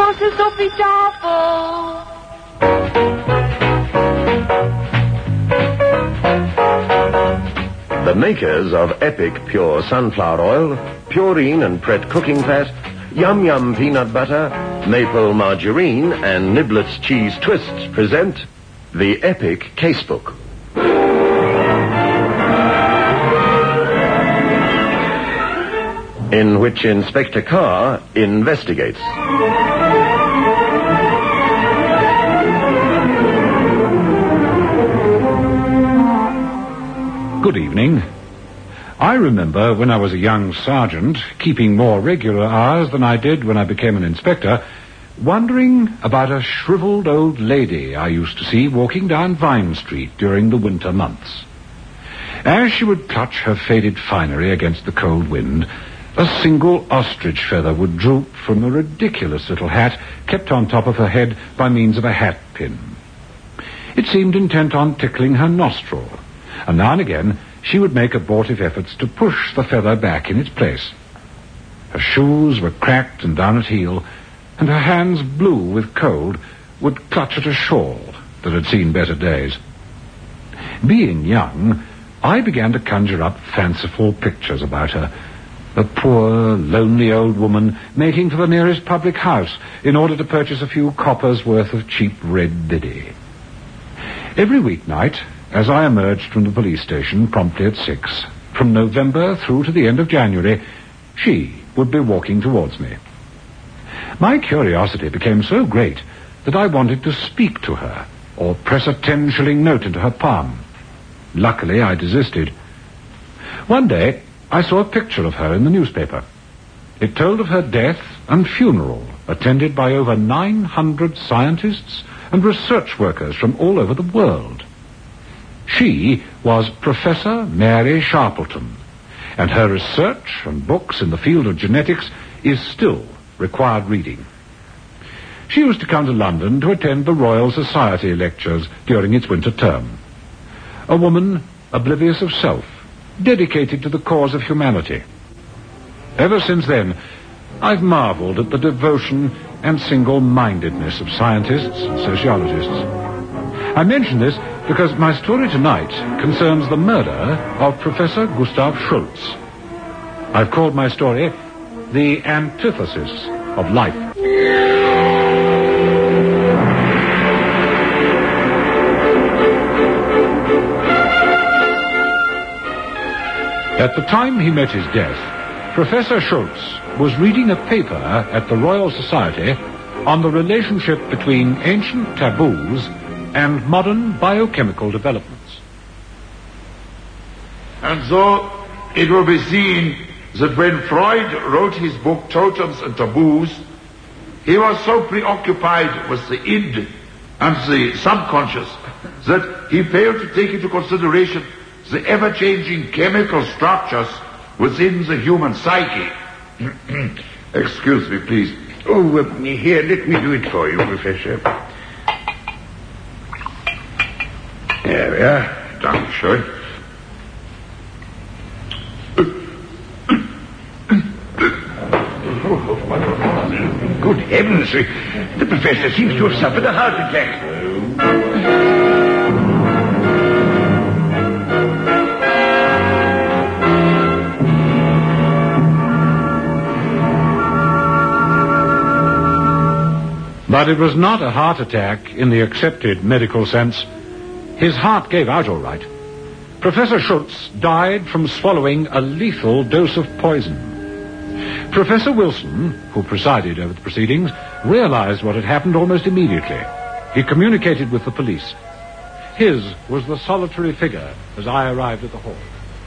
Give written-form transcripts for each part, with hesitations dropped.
se soffitavo. The makers of Epic Pure Sunflower Oil, Purine and Pret Cooking Fat, Yum Yum Peanut Butter, Maple Margarine, and Niblets Cheese Twists present the Epic Casebook. In which Inspector Carr investigates. Good evening. I remember when I was a young sergeant, keeping more regular hours than I did when I became an inspector, wondering about a shriveled old lady I used to see walking down Vine Street during the winter months. As she would clutch her faded finery against the cold wind, a single ostrich feather would droop from a ridiculous little hat kept on top of her head by means of a hat pin. It seemed intent on tickling her nostril, and now and again she would make abortive efforts to push the feather back in its place. Her shoes were cracked and down at heel, and her hands, blue with cold, would clutch at a shawl that had seen better days. Being young, I began to conjure up fanciful pictures about her. A poor, lonely old woman making for the nearest public house in order to purchase a few coppers' worth of cheap red biddy. Every weeknight, as I emerged from the police station promptly at 6, from November through to the end of January, she would be walking towards me. My curiosity became so great that I wanted to speak to her or press a 10-shilling note into her palm. Luckily, I desisted. One day, I saw a picture of her in the newspaper. It told of her death and funeral, attended by over 900 scientists and research workers from all over the world. She was Professor Mary Sharpleton, and her research and books in the field of genetics is still required reading. She used to come to London to attend the Royal Society lectures during its winter term. A woman oblivious of self, dedicated to the cause of humanity. Ever since then, I've marveled at the devotion and single-mindedness of scientists and sociologists. I mention this because my story tonight concerns the murder of Professor Gustav Schultz. I've called my story The Antithesis of Life. At the time he met his death, Professor Schultz was reading a paper at the Royal Society on the relationship between ancient taboos and modern biochemical developments. And so it will be seen that when Freud wrote his book Totems and Taboos, he was so preoccupied with the id and the subconscious that he failed to take into consideration the ever-changing chemical structures within the human psyche. Excuse me, please. Oh, here, let me do it for you, Professor. There we are. Dankeschön. Good heavens, the Professor seems to have suffered a heart attack. But it was not a heart attack in the accepted medical sense. His heart gave out all right. Professor Schultz died from swallowing a lethal dose of poison. Professor Wilson, who presided over the proceedings, realized what had happened almost immediately. He communicated with the police. His was the solitary figure as I arrived at the hall.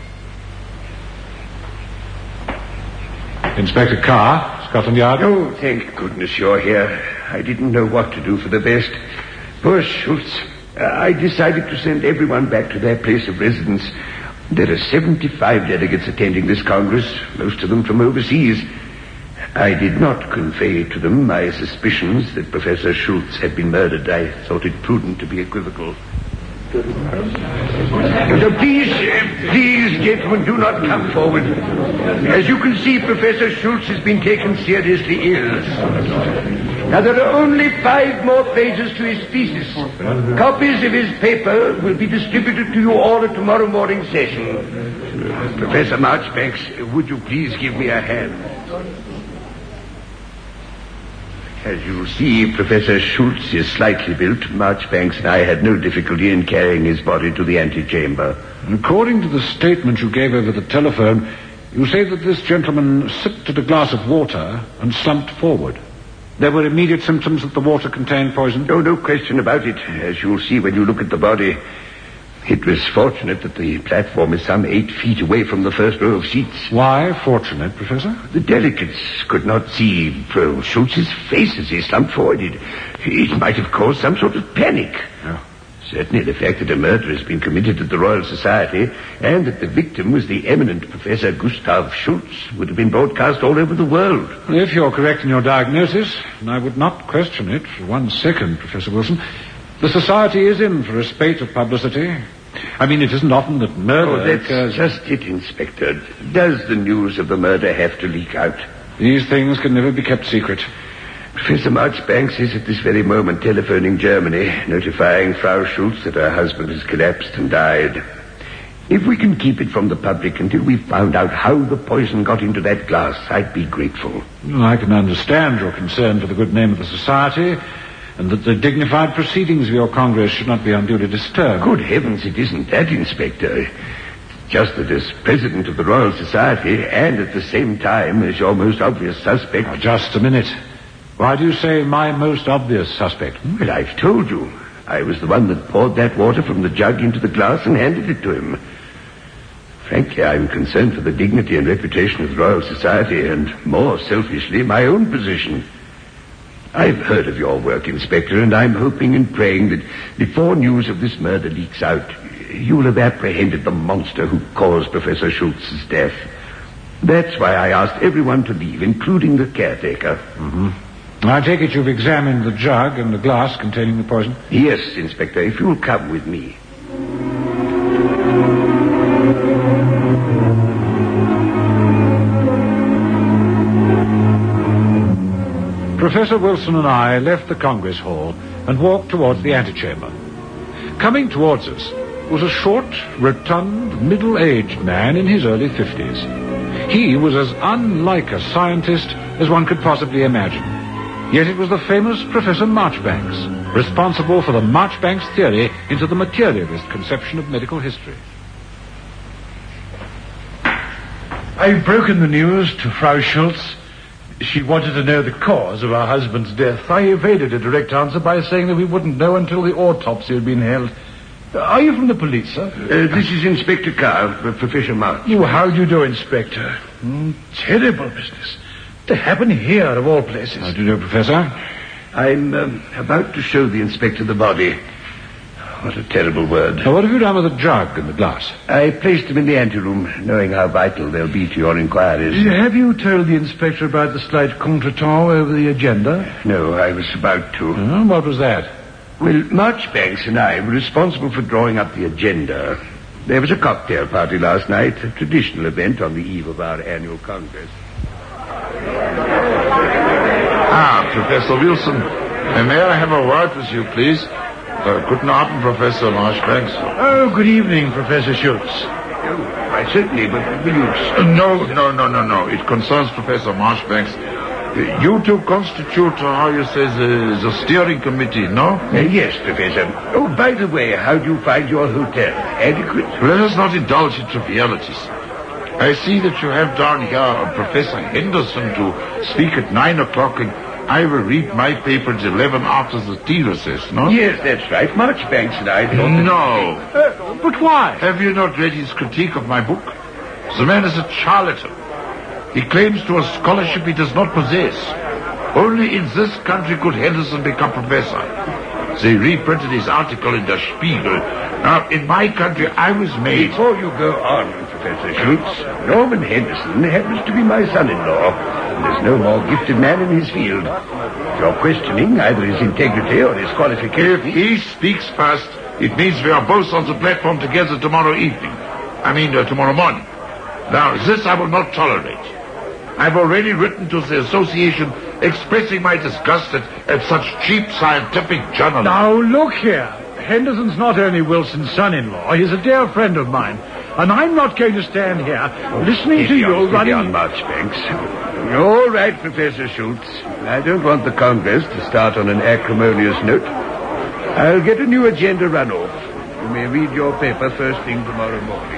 Inspector Carr, Scotland Yard. Oh, thank goodness you're here. I didn't know what to do for the best. Poor Schultz. I decided to send everyone back to their place of residence. There are 75 delegates attending this Congress, most of them from overseas. I did not convey to them my suspicions that Professor Schultz had been murdered. I thought it prudent to be equivocal. So please, gentlemen, do not come forward. As you can see, Professor Schultz has been taken seriously ill. Now, there are only 5 more pages to his thesis. Copies of his paper will be distributed to you all at tomorrow morning's session. Professor Marchbanks, would you please give me a hand? As you see, Professor Schultz is slightly built. Marchbanks and I had no difficulty in carrying his body to the antechamber. According to the statement you gave over the telephone, you say that this gentleman sipped at a glass of water and slumped forward. There were immediate symptoms that the water contained poison? Oh, no question about it. As you'll see when you look at the body, it was fortunate that the platform is some 8 feet away from the first row of seats. Why fortunate, Professor? The delegates could not see Schultz's face as he slumped forward. It might have caused some sort of panic. Oh. Certainly the fact that a murder has been committed at the Royal Society and that the victim was the eminent Professor Gustav Schultz would have been broadcast all over the world. If you're correct in your diagnosis, and I would not question it for 1 second, Professor Wilson, the Society is in for a spate of publicity. I mean, it isn't often that murder that's just it, Inspector. Does the news of the murder have to leak out? These things can never be kept secret. Professor Marchbanks is at this very moment telephoning Germany, notifying Frau Schultz that her husband has collapsed and died. If we can keep it from the public until we've found out how the poison got into that glass, I'd be grateful. Well, I can understand your concern for the good name of the Society, and that the dignified proceedings of your Congress should not be unduly disturbed. Good heavens, it isn't that, Inspector. Just that as President of the Royal Society, and at the same time as your most obvious suspect... Now, just a minute. Why do you say my most obvious suspect? Well, I've told you. I was the one that poured that water from the jug into the glass and handed it to him. Frankly, I'm concerned for the dignity and reputation of the Royal Society, and more selfishly, my own position. I've heard of your work, Inspector, and I'm hoping and praying that before news of this murder leaks out, you'll have apprehended the monster who caused Professor Schultz's death. That's why I asked everyone to leave, including the caretaker. Mm-hmm. I take it you've examined the jug and the glass containing the poison? Yes, Inspector, if you'll come with me. Professor Wilson and I left the Congress Hall and walked towards the antechamber. Coming towards us was a short, rotund, middle-aged man in his early 50s. He was as unlike a scientist as one could possibly imagine. Yet it was the famous Professor Marchbanks, responsible for the Marchbanks theory into the materialist conception of medical history. I've broken the news to Frau Schultz. She wanted to know the cause of her husband's death. I evaded a direct answer by saying that we wouldn't know until the autopsy had been held. Are you from the police, sir? This is Inspector Carr, Professor March. Oh, how do you do, Inspector? Terrible business. To happen here, of all places. How do you do, Professor? I'm about to show the Inspector the body. What a terrible word. Now, what have you done with the jug and the glass? I placed them in the anteroom, knowing how vital they'll be to your inquiries. Have you told the Inspector about the slight contretemps over the agenda? No, I was about to. What was that? Well, Marchbanks and I were responsible for drawing up the agenda. There was a cocktail party last night, a traditional event on the eve of our annual Congress. Professor Wilson. May I have a word with you, please? Guten Abend, Professor Marchbanks. Oh, good evening, Professor Schultz. Oh, why, certainly, but will you... No. It concerns Professor Marchbanks. You two constitute, how you say, the steering committee, no? Yes, Professor. Oh, by the way, how do you find your hotel? Adequate? Let us not indulge in trivialities. I see that you have down here Professor Henderson to speak at 9 o'clock, and I will read my paper at 11 after the tea recess, no? Yes, that's right. Marchbanks and I thought... No. But why? Have you not read his critique of my book? The man is a charlatan. He claims to a scholarship he does not possess. Only in this country could Henderson become professor. They reprinted his article in Der Spiegel. Now, in my country, I was made... Before you go on, Professor Schultz, Norman Henderson happens to be my son-in-law. And there's no more gifted man in his field. If you're questioning either his integrity or his qualifications... If he speaks first, it means we are both on the platform together tomorrow evening. Tomorrow morning. Now, this I will not tolerate. I've already written to the association expressing my disgust at such cheap scientific journalism. Now, look here. Henderson's not only Wilson's son-in-law, he's a dear friend of mine. And I'm not going to stand here listening to you running... on Marchbanks. All right, Professor Schultz. I don't want the Congress to start on an acrimonious note. I'll get a new agenda run-off. You may read your paper first thing tomorrow morning.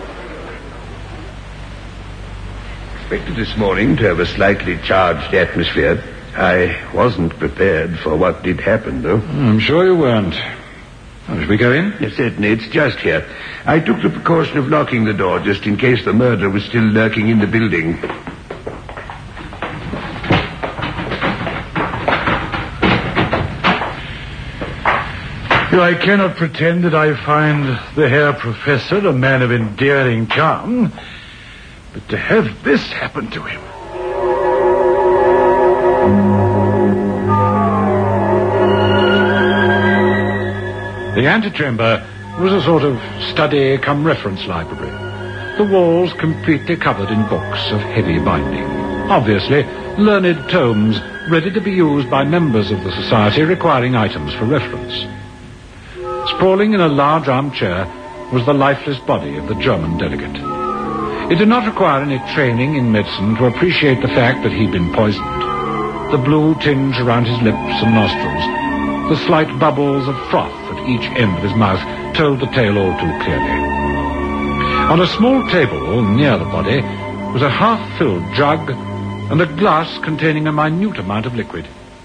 Expected this morning to have a slightly charged atmosphere. I wasn't prepared for what did happen, though. I'm sure you weren't. Oh, should we go in? Yes, certainly. It's just here. I took the precaution of locking the door just in case the murderer was still lurking in the building. I cannot pretend that I find the Herr Professor a man of endearing charm, but to have this happen to him... The antechamber was a sort of study-cum-reference library. The walls completely covered in books of heavy binding. Obviously, learned tomes ready to be used by members of the society requiring items for reference. Sprawling in a large armchair was the lifeless body of the German delegate. It did not require any training in medicine to appreciate the fact that he'd been poisoned. The blue tinge around his lips and nostrils, the slight bubbles of froth at each end of his mouth told the tale all too clearly. On a small table near the body was a half-filled jug and a glass containing a minute amount of liquid.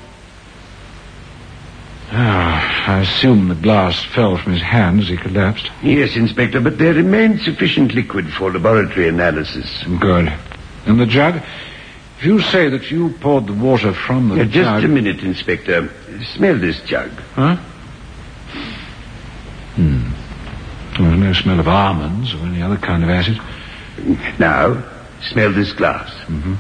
I assume the glass fell from his hand as he collapsed. Yes, Inspector, but there remained sufficient liquid for laboratory analysis. Good. And the jug? If you say that you poured the water from the jug... Just a minute, Inspector. Smell this jug. Huh? There's no smell of almonds or any other kind of acid. Now, smell this glass. Mm-hmm.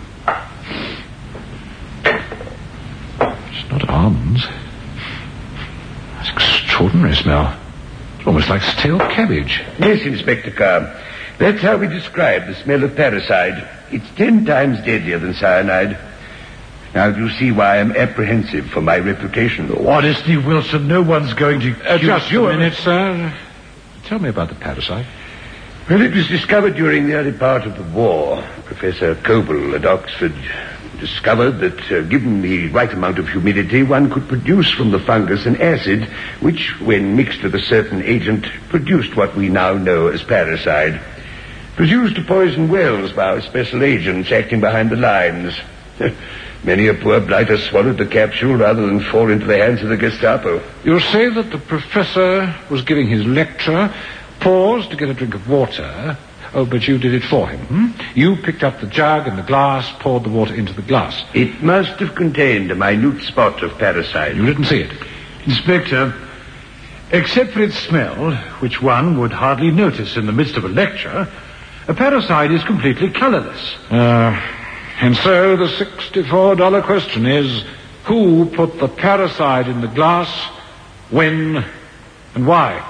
It's not almonds. It's an extraordinary smell. It's almost like stale cabbage. Yes, Inspector Carr. That's how we describe the smell of parricide. It's 10 times deadlier than cyanide. Now, do you see why I'm apprehensive for my reputation? Honestly, Wilson, no one's going to... Just a minute, sir. Tell me about the parricide. Well, it was discovered during the early part of the war. Professor Coble at Oxford discovered that, given the right amount of humidity, one could produce from the fungus an acid which, when mixed with a certain agent, produced what we now know as parricide. It was used to poison wells by our special agents acting behind the lines. Many a poor blighter swallowed the capsule rather than fall into the hands of the Gestapo. You say that the professor was giving his lecture, paused to get a drink of water. Oh, but you did it for him, You picked up the jug and the glass, poured the water into the glass. It must have contained a minute spot of parricide. You didn't see it? Inspector, except for its smell, which one would hardly notice in the midst of a lecture, a parricide is completely colorless. And so the $64 question is, who put the parricide in the glass, when, and why?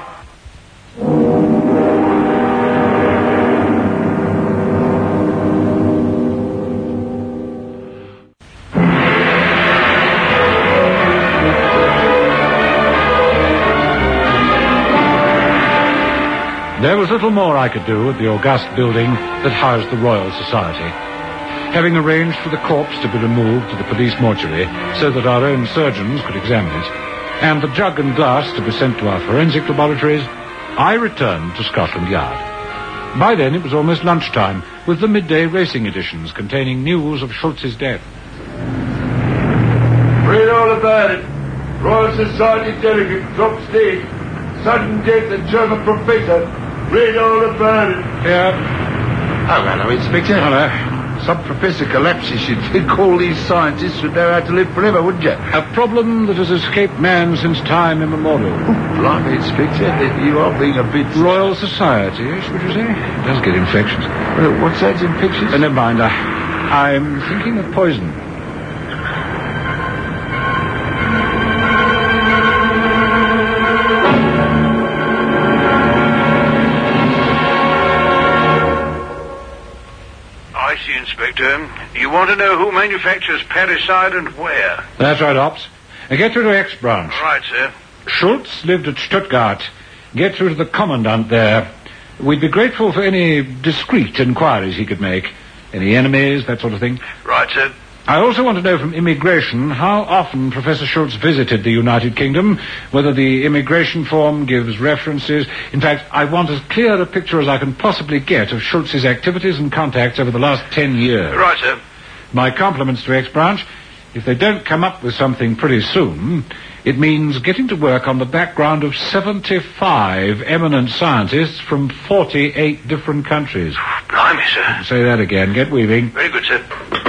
There was little more I could do at the august building that housed the Royal Society. Having arranged for the corpse to be removed to the police mortuary so that our own surgeons could examine it, and the jug and glass to be sent to our forensic laboratories, I returned to Scotland Yard. By then it was almost lunchtime, with the midday racing editions containing news of Schultz's death. Read all about it. Royal Society delegate dropped stage. Sudden death of German professor. Read all about it. Yeah. Oh, hello, Inspector. Hello. Some professor collapses, you'd think all these scientists would know how to live forever, wouldn't you? A problem that has escaped man since time immemorial. Blimey, Inspector, you are being a bit... Royal Society, should you say? It does get infections. Well, what's that, infections? Never mind, I'm thinking of poison. I see, Inspector. You want to know who manufactures parricide and where? That's right, Ops. Get through to X branch. Right, sir. Schultz lived at Stuttgart. Get through to the commandant there. We'd be grateful for any discreet inquiries he could make. Any enemies, that sort of thing. Right, sir. I also want to know from immigration how often Professor Schultz visited the United Kingdom, whether the immigration form gives references. In fact, I want as clear a picture as I can possibly get of Schultz's activities and contacts over the last 10 years. Right, sir. My compliments to X branch. If they don't come up with something pretty soon, it means getting to work on the background of 75 eminent scientists from 48 different countries. Blimey, sir. Say that again. Get weaving. Very good, sir.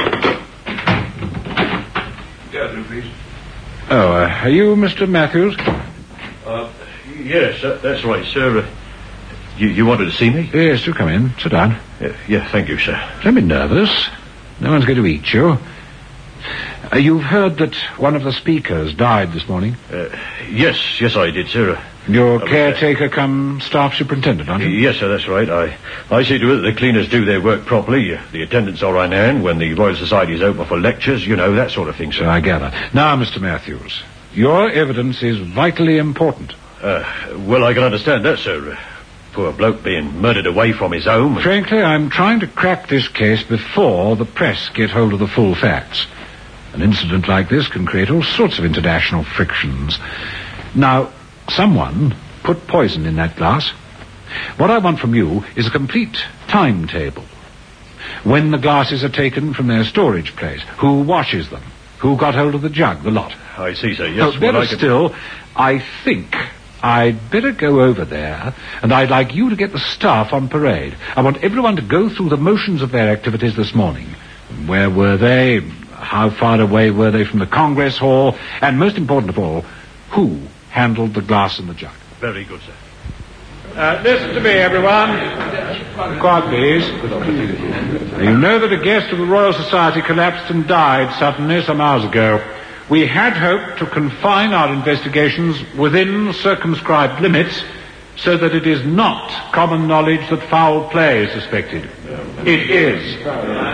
Oh, are you Mr. Matthews? Yes, that's right, sir. You wanted to see me? Yes, do come in. Sit down. Yeah, thank you, sir. Don't be nervous. No one's going to eat you. You've heard that one of the speakers died this morning? Yes, I did, sir. You're caretaker come staff superintendent, aren't you? Yes, sir, that's right. I see to it that the cleaners do their work properly. The attendants are on hand when the Royal Society is open for lectures, that sort of thing, sir. So I gather. Now, Mr. Matthews, your evidence is vitally important. Well, I can understand that, sir. Poor bloke being murdered away from his home. Frankly, I'm trying to crack this case before the press get hold of the full facts. An incident like this can create all sorts of international frictions. Now, someone put poison in that glass. What I want from you is a complete timetable. When the glasses are taken from their storage place, who washes them, who got hold of the jug, the lot. I see, sir, yes. Better still, I think I'd better go over there, and I'd like you to get the staff on parade. I want everyone to go through the motions of their activities this morning. Where were they? How far away were they from the Congress Hall? And most important of all, who handled the glass and the jug? Very good, sir. Listen to me, everyone. Quiet, please. You know that a guest of the Royal Society collapsed and died suddenly some hours ago. We had hoped to confine our investigations within circumscribed limits so that it is not common knowledge that foul play is suspected. It is.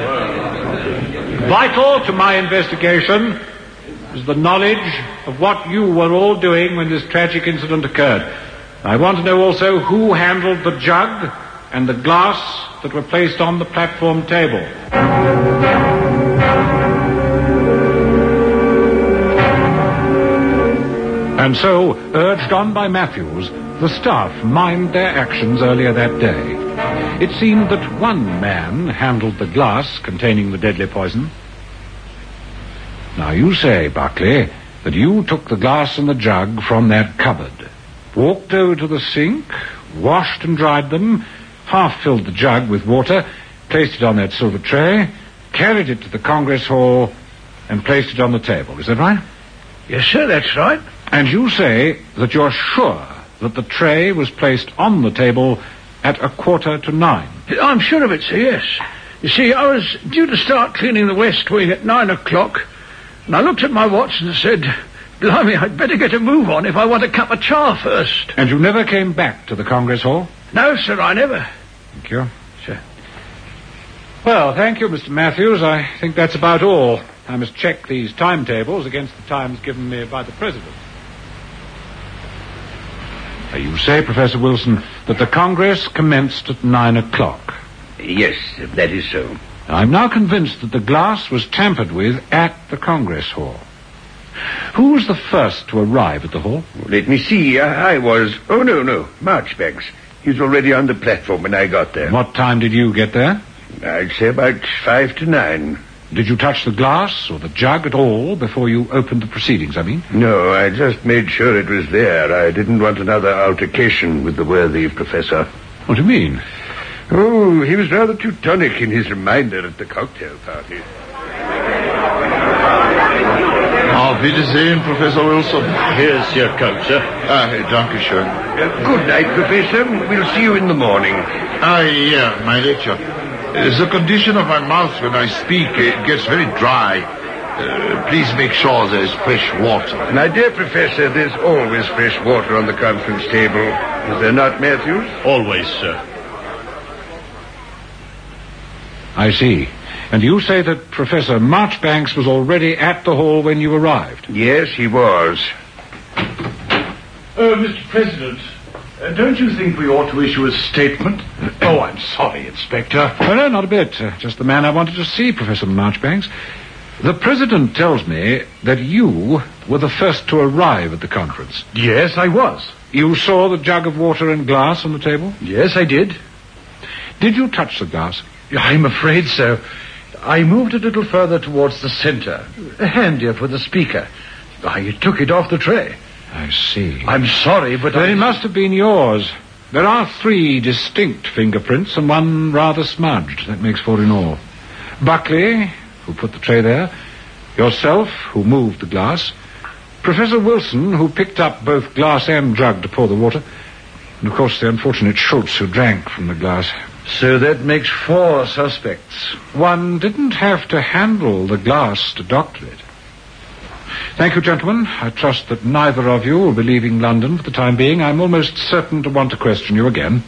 Vital to my investigation is the knowledge of what you were all doing when this tragic incident occurred. I want to know also who handled the jug and the glass that were placed on the platform table. And so, urged on by Matthews, the staff mined their actions earlier that day. It seemed that one man handled the glass containing the deadly poison. Now you say, Buckley, that you took the glass and the jug from that cupboard, walked over to the sink, washed and dried them, half-filled the jug with water, placed it on that silver tray, carried it to the Congress Hall, and placed it on the table. Is that right? Yes, sir, that's right. And you say that you're sure that the tray was placed on the table at 8:45. I'm sure of it, sir, yes. You see, I was due to start cleaning the West Wing at 9 o'clock, and I looked at my watch and said, blimey, I'd better get a move on if I want a cup of cha first. And you never came back to the Congress Hall? No, sir, I never. Thank you. Sir. Well, thank you, Mr. Matthews. I think that's about all. I must check these timetables against the times given me by the President. You say, Professor Wilson, that the Congress commenced at 9 o'clock. Yes, that is so. I'm now convinced that the glass was tampered with at the Congress Hall. Who was the first to arrive at the hall? Let me see. I was... Oh, no. Marchbanks. He was already on the platform when I got there. What time did you get there? I'd say about 5 to 9. Did you touch the glass or the jug at all before you opened the proceedings, I mean? No, I just made sure it was there. I didn't want another altercation with the worthy professor. What do you mean? Oh, he was rather Teutonic in his reminder at the cocktail party. Auf Wiedersehen, Professor Wilson. Here's your coat, sir. Danke schön. Good night, Professor. We'll see you in the morning. Yeah, my lecture. The condition of my mouth when I speak, it gets very dry. Please make sure there's fresh water. My dear Professor, there's always fresh water on the conference table. Is there not, Matthews? Always, sir. I see. And you say that Professor Marchbanks was already at the hall when you arrived? Yes, he was. Mr. President, don't you think we ought to issue a statement? Oh, I'm sorry, Inspector. No, not a bit. Just the man I wanted to see, Professor Marchbanks. The President tells me that you were the first to arrive at the conference. Yes, I was. You saw the jug of water and glass on the table? Yes, I did. Did you touch the glass? I'm afraid so. I moved a little further towards the center, handier for the speaker. I took it off the tray. I see. I'm sorry, but Then it must have been yours. There are 3 distinct fingerprints and 1 rather smudged. That makes 4 in all. Buckley, who put the tray there, yourself, who moved the glass, Professor Wilson, who picked up both glass and jug to pour the water, and of course the unfortunate Schultz, who drank from the glass. So that makes 4 suspects. One didn't have to handle the glass to doctor it. Thank you, gentlemen. I trust that neither of you will be leaving London for the time being. I'm almost certain to want to question you again.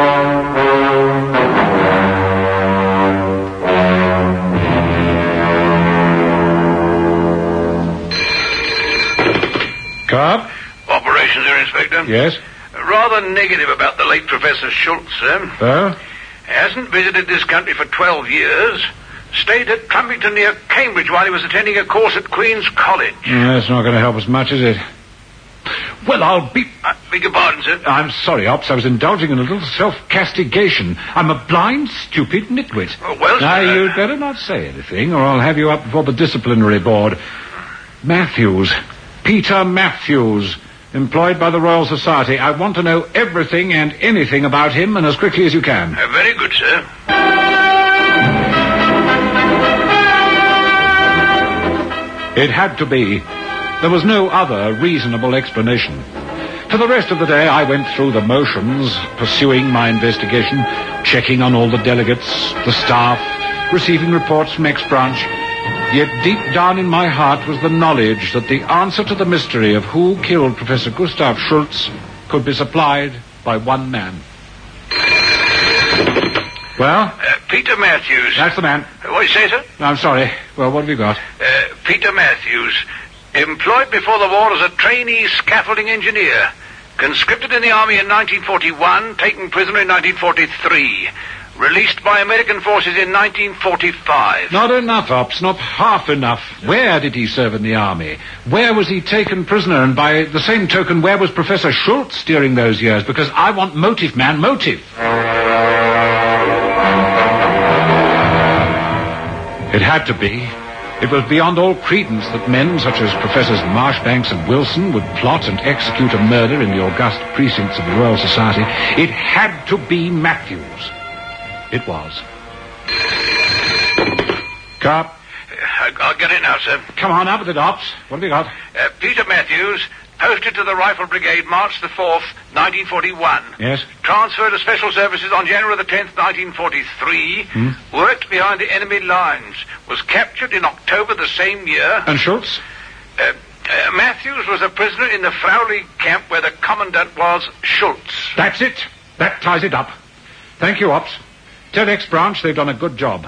Carp? Operations here, Inspector. Yes? Rather negative about the late Professor Schultz, sir. Oh? Hasn't visited this country for 12 years. Stayed at Trumpington near Cambridge while he was attending a course at Queen's College. That's not going to help us much, is it? Well, I'll be... Beg your pardon, sir. I'm sorry, Ops. I was indulging in a little self-castigation. I'm a blind, stupid nitwit. Oh, well, Now, sir. you'd better not say anything, or I'll have you up before the disciplinary board. Matthews. Peter Matthews. Employed by the Royal Society. I want to know everything and anything about him, and as quickly as you can. Very good, sir. It had to be. There was no other reasonable explanation. For the rest of the day, I went through the motions, pursuing my investigation, checking on all the delegates, the staff, receiving reports from X-Branch. Yet deep down in my heart was the knowledge that the answer to the mystery of who killed Professor Gustav Schultz could be supplied by one man. Well? Peter Matthews. That's the man. What do you say, sir? I'm sorry. Well, what have you got? Peter Matthews. Employed before the war as a trainee scaffolding engineer. Conscripted in the army in 1941, taken prisoner in 1943. Released by American forces in 1945. Not enough, Ops. Not half enough. Where did he serve in the army? Where was he taken prisoner? And by the same token, where was Professor Schultz during those years? Because I want motive, man, motive. It had to be. It was beyond all credence that men such as Professors Marchbanks and Wilson would plot and execute a murder in the august precincts of the Royal Society. It had to be Matthews. It was. Carp. I'll get in now, sir. Come on, up with it, Ops. What have you got? Peter Matthews, posted to the Rifle Brigade March the 4th, 1941. Yes? Transferred to Special Services on January the 10th, 1943. Worked behind the enemy lines. Was captured in October the same year. And Schultz? Matthews was a prisoner in the Fraulich camp where the commandant was Schultz. That's it. That ties it up. Thank you, Ops. Tell X-Branch they've done a good job.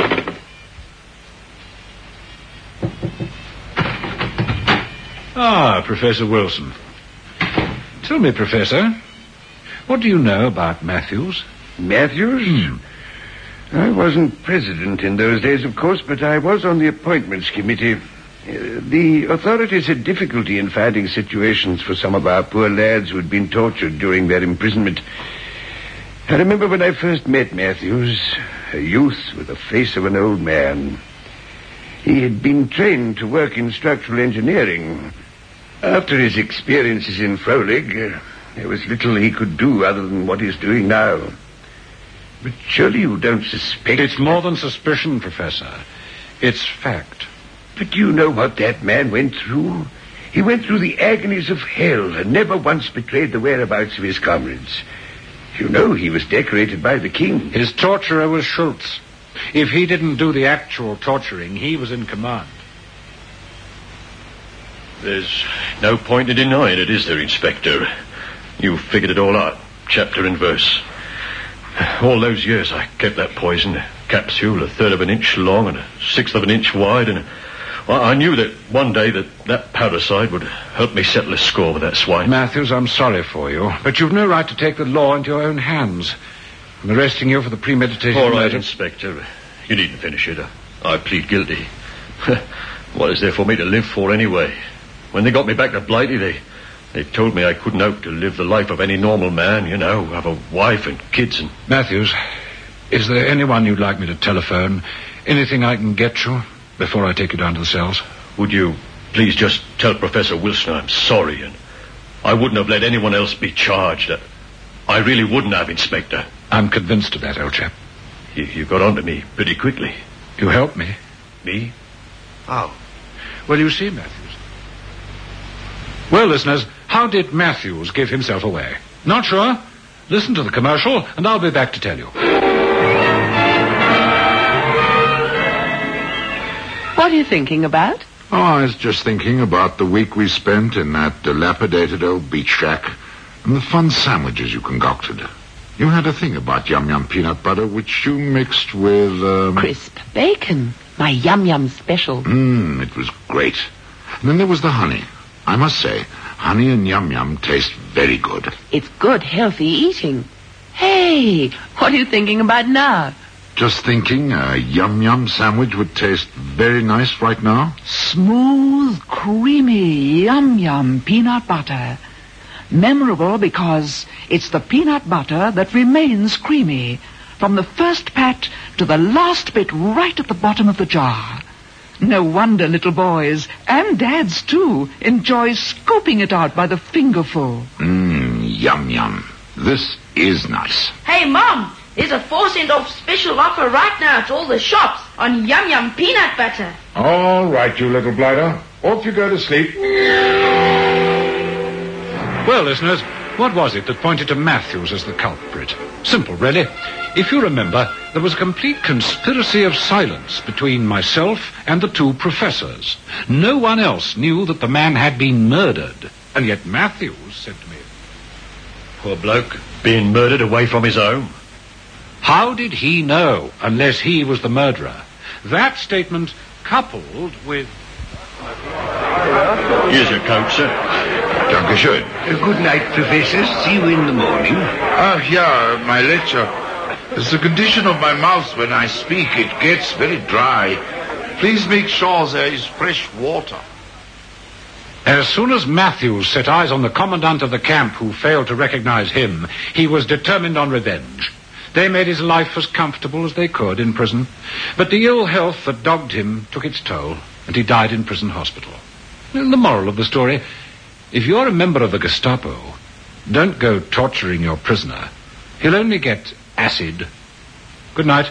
Ah, Professor Wilson. Tell me, Professor, what do you know about Matthews? Matthews? I wasn't president in those days, of course, but I was on the appointments committee. The authorities had difficulty in finding situations for some of our poor lads who had been tortured during their imprisonment. I remember when I first met Matthews, a youth with the face of an old man. He had been trained to work in structural engineering. After his experiences in Fraulich, there was little he could do other than what he's doing now. But surely you don't suspect... It's more than suspicion, Professor. It's fact. But do you know what that man went through? He went through the agonies of hell and never once betrayed the whereabouts of his comrades. You know he was decorated by the king. His torturer was Schultz. If he didn't do the actual torturing, he was in command. There's no point in denying it, is there, Inspector? You figured it all out, chapter and verse. All those years I kept that poison. capsule, 1/3 of an inch long and 1/6 of an inch wide, and I knew that one day that parricide would help me settle a score with that swine. Matthews, I'm sorry for you, but you've no right to take the law into your own hands. I'm arresting you for the premeditated All right, murder. Inspector. You needn't finish it. I plead guilty. What is there for me to live for anyway? When they got me back to Blighty, they told me I couldn't hope to live the life of any normal man, have a wife and kids and... Matthews, is there anyone you'd like me to telephone? Anything I can get you before I take you down to the cells? Would you please just tell Professor Wilson I'm sorry, and I wouldn't have let anyone else be charged. I really wouldn't have, Inspector. I'm convinced of that, old chap. You got on to me pretty quickly. You helped me. Me? How? Well, you see, Matthews. Well, listeners, how did Matthews give himself away? Not sure? Listen to the commercial, and I'll be back to tell you. What are you thinking about? Oh, I was just thinking about the week we spent in that dilapidated old beach shack and the fun sandwiches you concocted. You had a thing about yum-yum peanut butter, which you mixed with, Crisp bacon. My yum-yum special. It was great. And then there was the honey. I must say, honey and yum-yum taste very good. It's good, healthy eating. Hey, what are you thinking about now? Just thinking a yum-yum sandwich would taste very nice right now. Smooth, creamy, yum-yum peanut butter. Memorable because it's the peanut butter that remains creamy, from the first pat to the last bit right at the bottom of the jar. No wonder little boys, and dads too, enjoy scooping it out by the fingerful. Yum-yum. This is nice. Hey, Mom, there's a 4-cent off special offer right now at all the shops on yum-yum peanut butter. All right, you little blighter. Off you go to sleep. Well, listeners, what was it that pointed to Matthews as the culprit? Simple, really. If you remember, there was a complete conspiracy of silence between myself and the two professors. No one else knew that the man had been murdered. And yet Matthews said to me, Poor bloke, being murdered away from his home. how did he know unless he was the murderer? That statement, coupled with... Here's your coat, sir. Dankeschön. Good night, Professor. See you in the morning. Yeah, my lecture. It's the condition of my mouth when I speak. It gets very dry. Please make sure there is fresh water. As soon as Matthews set eyes on the commandant of the camp who failed to recognize him, he was determined on revenge. They made his life as comfortable as they could in prison, but the ill health that dogged him took its toll, and he died in prison hospital. And the moral of the story, if you're a member of the Gestapo, don't go torturing your prisoner. He'll only get acid. Good night.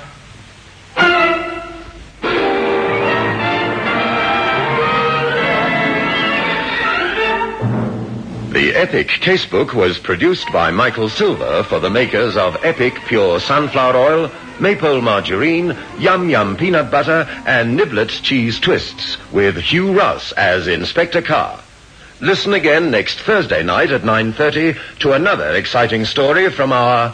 The Epic Casebook was produced by Michael Silver for the makers of Epic Pure Sunflower Oil, Maple Margarine, Yum Yum Peanut Butter, and Niblets Cheese Twists, with Hugh Russ as Inspector Carr. Listen again next Thursday night at 9:30 to another exciting story from our...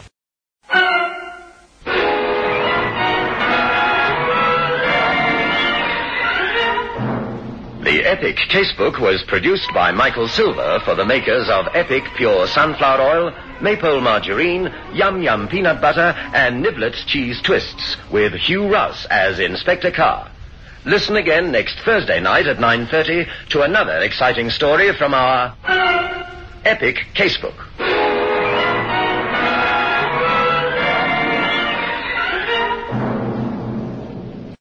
The Epic Casebook was produced by Michael Silver for the makers of Epic Pure Sunflower Oil, Maple Margarine, Yum Yum Peanut Butter, and Niblets Cheese Twists, with Hugh Russ as Inspector Carr. Listen again next Thursday night at 9:30 to another exciting story from our Epic Casebook.